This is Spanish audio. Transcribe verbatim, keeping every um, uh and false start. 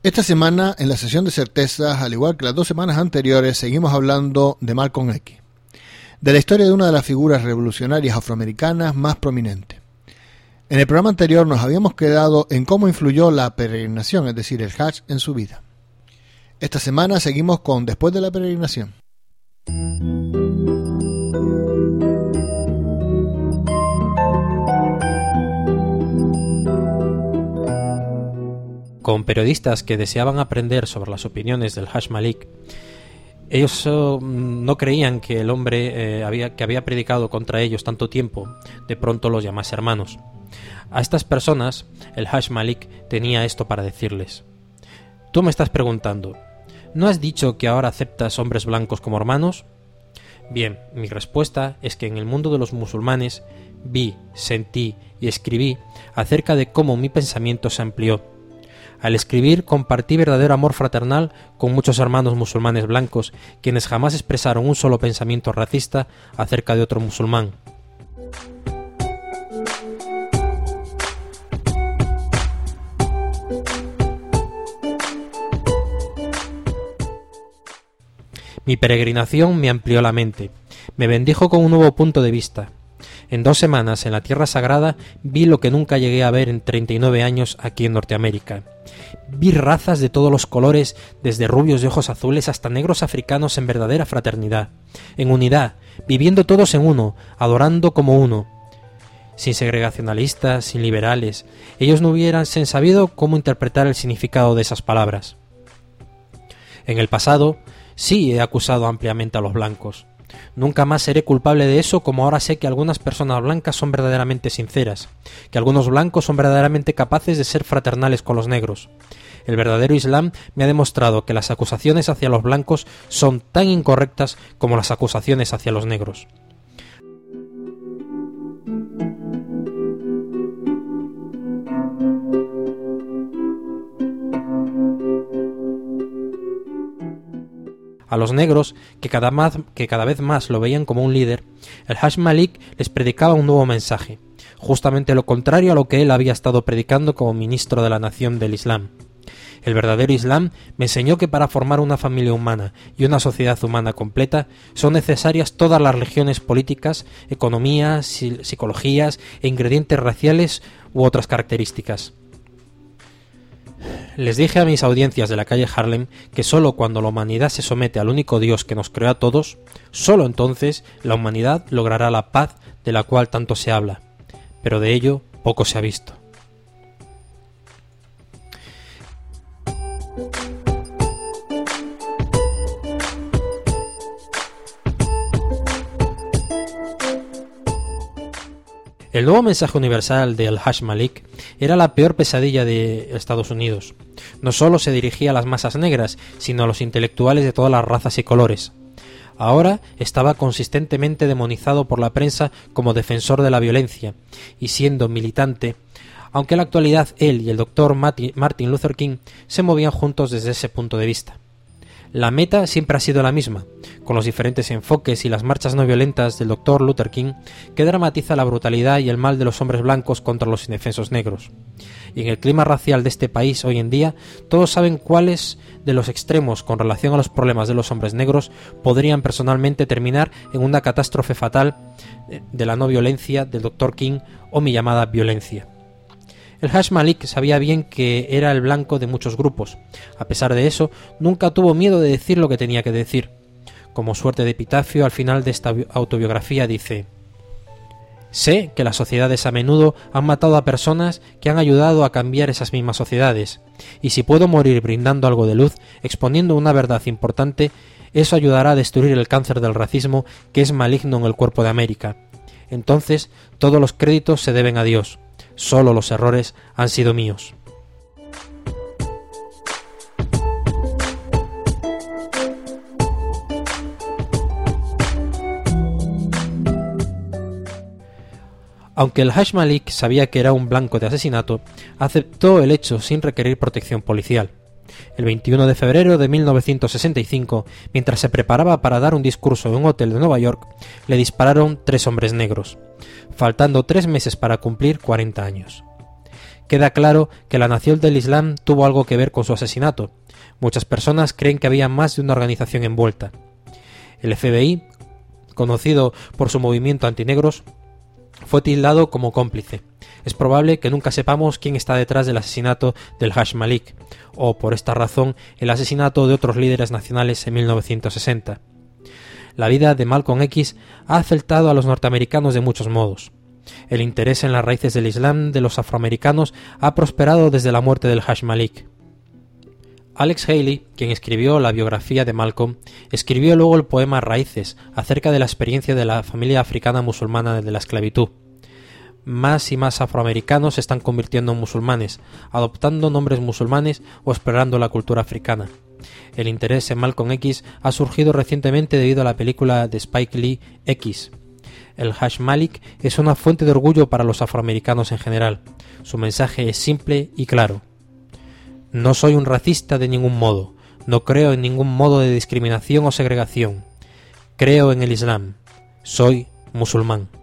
Esta semana, en la sesión de certezas, al igual que las dos semanas anteriores, seguimos hablando de Malcolm X, de la historia de una de las figuras revolucionarias afroamericanas más prominentes. En el programa anterior nos habíamos quedado en cómo influyó la peregrinación, es decir, el Hajj, en su vida. Esta semana seguimos con Después de la peregrinación. Con periodistas que deseaban aprender sobre las opiniones del Hajj Malik, ellos oh, no creían que el hombre eh, había, que había predicado contra ellos tanto tiempo, de pronto los llamase hermanos. A estas personas, el Hajj Malik tenía esto para decirles: tú me estás preguntando, ¿no has dicho que ahora aceptas hombres blancos como hermanos? Bien, mi respuesta es que en el mundo de los musulmanes vi, sentí y escribí acerca de cómo mi pensamiento se amplió. Al escribir compartí verdadero amor fraternal con muchos hermanos musulmanes blancos, quienes jamás expresaron un solo pensamiento racista acerca de otro musulmán. Mi peregrinación me amplió la mente, me bendijo con un nuevo punto de vista. En dos semanas en la Tierra Sagrada vi lo que nunca llegué a ver en treinta y nueve años aquí en Norteamérica. Vi razas de todos los colores, desde rubios de ojos azules hasta negros africanos en verdadera fraternidad, en unidad, viviendo todos en uno, adorando como uno. Sin segregacionalistas, sin liberales, ellos no hubieran sabido cómo interpretar el significado de esas palabras. En el pasado, sí he acusado ampliamente a los blancos. Nunca más seré culpable de eso, como ahora sé que algunas personas blancas son verdaderamente sinceras, que algunos blancos son verdaderamente capaces de ser fraternales con los negros. El verdadero Islam me ha demostrado que las acusaciones hacia los blancos son tan incorrectas como las acusaciones hacia los negros. A los negros, que cada, más, que cada vez más lo veían como un líder, el Hajj Malik les predicaba un nuevo mensaje, justamente lo contrario a lo que él había estado predicando como ministro de la nación del Islam. El verdadero Islam me enseñó que para formar una familia humana y una sociedad humana completa son necesarias todas las religiones políticas, economías, psicologías e ingredientes raciales u otras características. Les dije a mis audiencias de la calle Harlem que sólo cuando la humanidad se somete al único Dios que nos creó a todos, sólo entonces la humanidad logrará la paz de la cual tanto se habla, pero de ello poco se ha visto. El nuevo mensaje universal del Hajj Malik era la peor pesadilla de Estados Unidos. No solo se dirigía a las masas negras, sino a los intelectuales de todas las razas y colores. Ahora estaba consistentemente demonizado por la prensa como defensor de la violencia, y siendo militante, aunque en la actualidad él y el doctor Martin Luther King se movían juntos desde ese punto de vista. La meta siempre ha sido la misma, con los diferentes enfoques y las marchas no violentas del doctor Luther King, que dramatiza la brutalidad y el mal de los hombres blancos contra los indefensos negros. Y en el clima racial de este país hoy en día, todos saben cuáles de los extremos con relación a los problemas de los hombres negros podrían personalmente terminar en una catástrofe fatal de la no violencia del doctor King o mi llamada violencia. El Hajj Malik sabía bien que era el blanco de muchos grupos. A pesar de eso, nunca tuvo miedo de decir lo que tenía que decir. Como suerte de epitafio, al final de esta autobiografía dice: sé que las sociedades a menudo han matado a personas que han ayudado a cambiar esas mismas sociedades, y si puedo morir brindando algo de luz, exponiendo una verdad importante, eso ayudará a destruir el cáncer del racismo que es maligno en el cuerpo de América. Entonces, todos los créditos se deben a Dios. Solo los errores han sido míos. Aunque el Hajj Malik sabía que era un blanco de asesinato, aceptó el hecho sin requerir protección policial. El veintiuno de febrero de mil novecientos sesenta y cinco, mientras se preparaba para dar un discurso en un hotel de Nueva York, le dispararon tres hombres negros, faltando tres meses para cumplir cuarenta años. queda claro que la Nación del Islam tuvo algo que ver con su asesinato. Muchas personas creen que había más de una organización envuelta. El F B I, conocido por su movimiento antinegros, fue tildado como cómplice. Es probable que nunca sepamos quién está detrás del asesinato del Hajj Malik, o, por esta razón, el asesinato de otros líderes nacionales en mil novecientos sesenta. La vida de Malcolm X ha afectado a los norteamericanos de muchos modos. El interés en las raíces del Islam de los afroamericanos ha prosperado desde la muerte del Hajj Malik. Alex Haley, quien escribió la biografía de Malcolm, escribió luego el poema Raíces, acerca de la experiencia de la familia africana musulmana de la esclavitud. Más y más afroamericanos se están convirtiendo en musulmanes, adoptando nombres musulmanes o explorando la cultura africana. El interés en Malcolm X ha surgido recientemente debido a la película de Spike Lee, X. El Hajj Malik es una fuente de orgullo para los afroamericanos en general. Su mensaje es simple y claro. No soy un racista de ningún modo. No creo en ningún modo de discriminación o segregación. Creo en el Islam. Soy musulmán.